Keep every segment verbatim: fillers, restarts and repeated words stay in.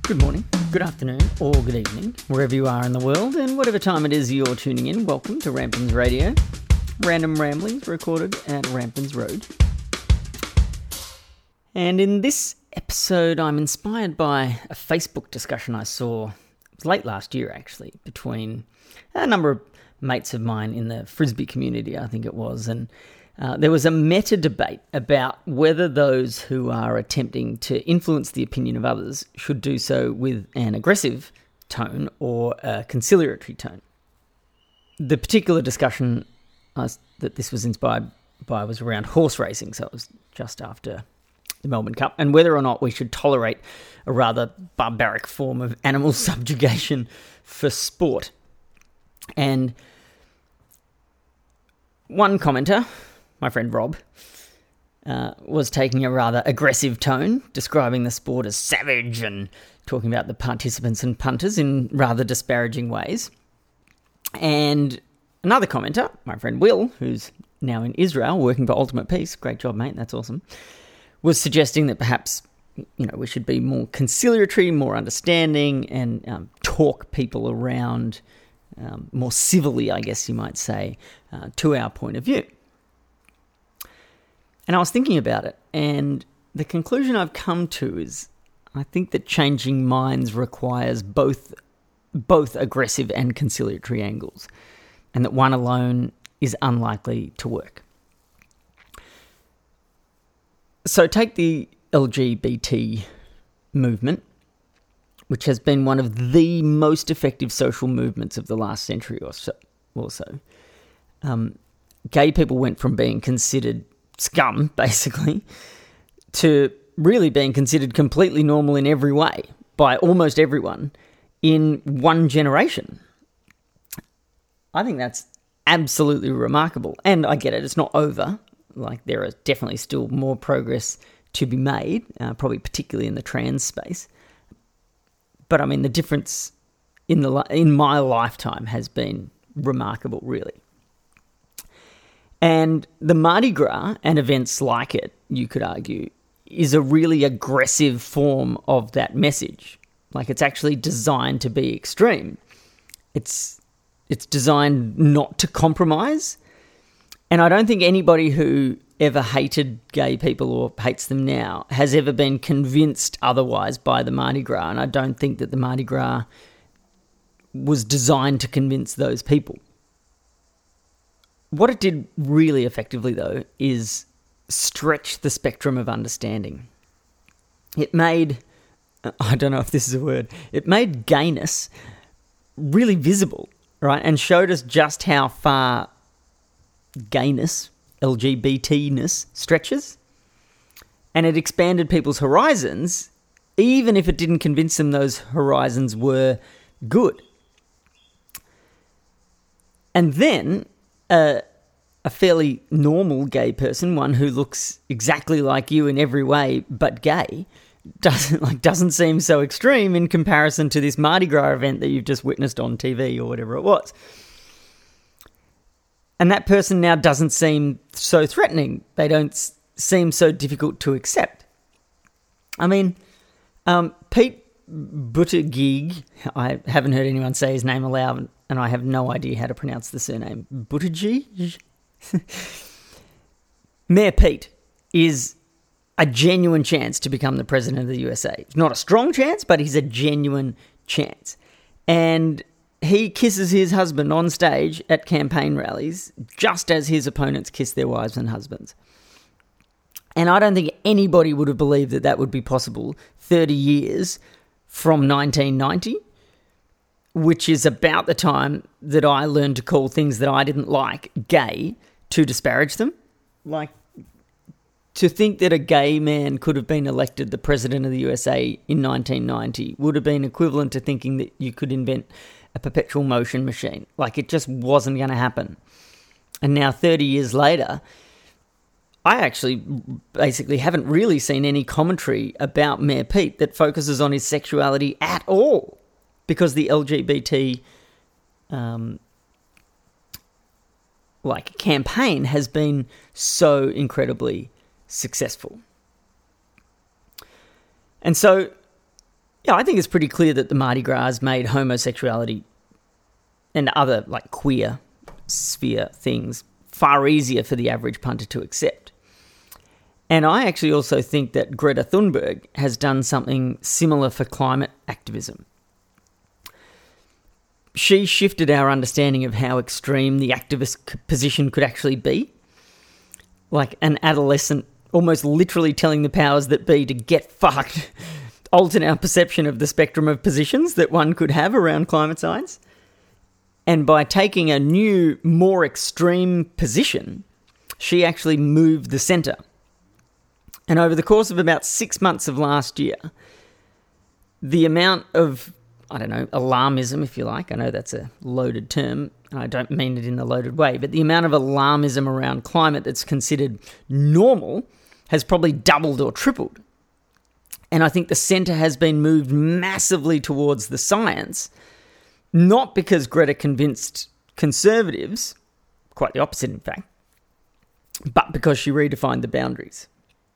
Good morning, good afternoon, or good evening, wherever you are in the world, and whatever time it is you're tuning in, welcome to Rampins Radio. Random ramblings recorded at Rampins Road. And in this episode, I'm inspired by a Facebook discussion I saw, it was late last year actually, between a number of mates of mine in the Frisbee community, I think it was, and Uh, there was a meta debate about whether those who are attempting to influence the opinion of others should do so with an aggressive tone or a conciliatory tone. The particular discussion uh, that this was inspired by was around horse racing, so it was just after the Melbourne Cup, and whether or not we should tolerate a rather barbaric form of animal subjugation for sport. And one commenter, my friend Rob, uh, was taking a rather aggressive tone, describing the sport as savage and talking about the participants and punters in rather disparaging ways. And another commenter, my friend Will, who's now in Israel working for Ultimate Peace, great job, mate, that's awesome, was suggesting that perhaps, you know, we should be more conciliatory, more understanding, and um, talk people around um, more civilly, I guess you might say, uh, to our point of view. And I was thinking about it, and the conclusion I've come to is I think that changing minds requires both both aggressive and conciliatory angles, and that one alone is unlikely to work. So take the L G B T movement, which has been one of the most effective social movements of the last century or so. Or so. Um, gay people went from being considered scum, basically, to really being considered completely normal in every way by almost everyone in one generation. I think that's absolutely remarkable. And I get it, it's not over. Like, there is definitely still more progress to be made, uh, probably particularly in the trans space. But I mean, the difference in the in my lifetime has been remarkable, really. And the Mardi Gras and events like it, you could argue, is a really aggressive form of that message. Like, it's actually designed to be extreme. It's it's designed not to compromise. And I don't think anybody who ever hated gay people or hates them now has ever been convinced otherwise by the Mardi Gras. And I don't think that the Mardi Gras was designed to convince those people. What it did really effectively, though, is stretch the spectrum of understanding. It made, I don't know if this is a word, it made gayness really visible, right? And showed us just how far gayness, L G B T-ness, stretches. And it expanded people's horizons, even if it didn't convince them those horizons were good. And then A, a fairly normal gay person, one who looks exactly like you in every way but gay, doesn't like doesn't seem so extreme in comparison to this Mardi Gras event that you've just witnessed on T V or whatever it was. And that person now doesn't seem so threatening. They don't s- seem so difficult to accept. I mean, um, Pete Buttigieg, I haven't heard anyone say his name aloud, and I have no idea how to pronounce the surname. Buttigieg? Mayor Pete is a genuine chance to become the president of the U S A. It's not a strong chance, but he's a genuine chance. And he kisses his husband on stage at campaign rallies, just as his opponents kiss their wives and husbands. And I don't think anybody would have believed that that would be possible thirty years from nineteen ninety, which is about the time that I learned to call things that I didn't like gay to disparage them. Like, to think that a gay man could have been elected the president of the U S A in nineteen ninety would have been equivalent to thinking that you could invent a perpetual motion machine. Like, it just wasn't going to happen. And now, thirty years later, I actually basically haven't really seen any commentary about Mayor Pete that focuses on his sexuality at all, because the L G B T um, like campaign has been so incredibly successful. And so Yeah, I think it's pretty clear that the Mardi Gras has made homosexuality and other like queer sphere things far easier for the average punter to accept. And I actually also think that Greta Thunberg has done something similar for climate activism. She shifted our understanding of how extreme the activist position could actually be. Like an adolescent almost literally telling the powers that be to get fucked, altered our perception of the spectrum of positions that one could have around climate science. And by taking a new, more extreme position, she actually moved the centre. And over the course of about six months of last year, the amount of, I don't know, alarmism, if you like, I know that's a loaded term, and I don't mean it in a loaded way, but the amount of alarmism around climate that's considered normal has probably doubled or tripled. And I think the centre has been moved massively towards the science, not because Greta convinced conservatives, quite the opposite in fact, but because she redefined the boundaries.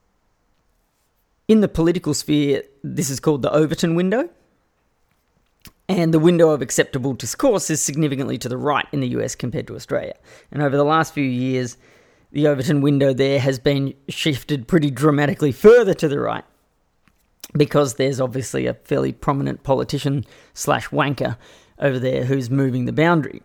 In the political sphere, this is called the Overton window, and the window of acceptable discourse is significantly to the right in the U S compared to Australia. And over the last few years, the Overton window there has been shifted pretty dramatically further to the right, because there's obviously a fairly prominent politician slash wanker over there who's moving the boundary.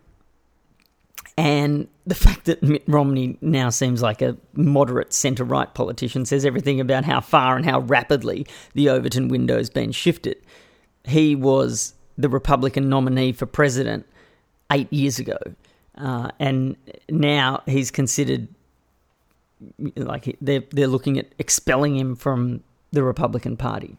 And the fact that Mitt Romney now seems like a moderate centre-right politician says everything about how far and how rapidly the Overton window has been shifted. He was the Republican nominee for president eight years ago, uh, and now he's considered, like, they're, they're looking at expelling him from the Republican Party.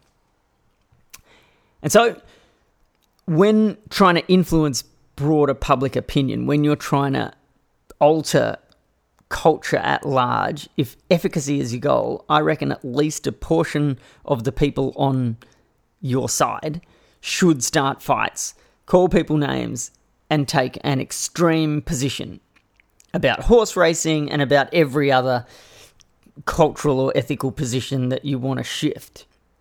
And so when trying to influence broader public opinion, when you're trying to alter culture at large, if efficacy is your goal, I reckon at least a portion of the people on your side should start fights, call people names, and take an extreme position about horse racing and about every other cultural or ethical position that you want to shift.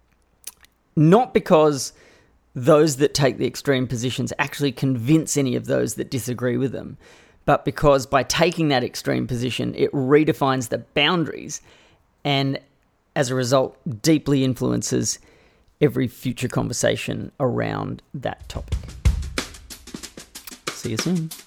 Not because those that take the extreme positions actually convince any of those that disagree with them, but because by taking that extreme position, it redefines the boundaries and, as a result, deeply influences every future conversation around that topic. See you soon.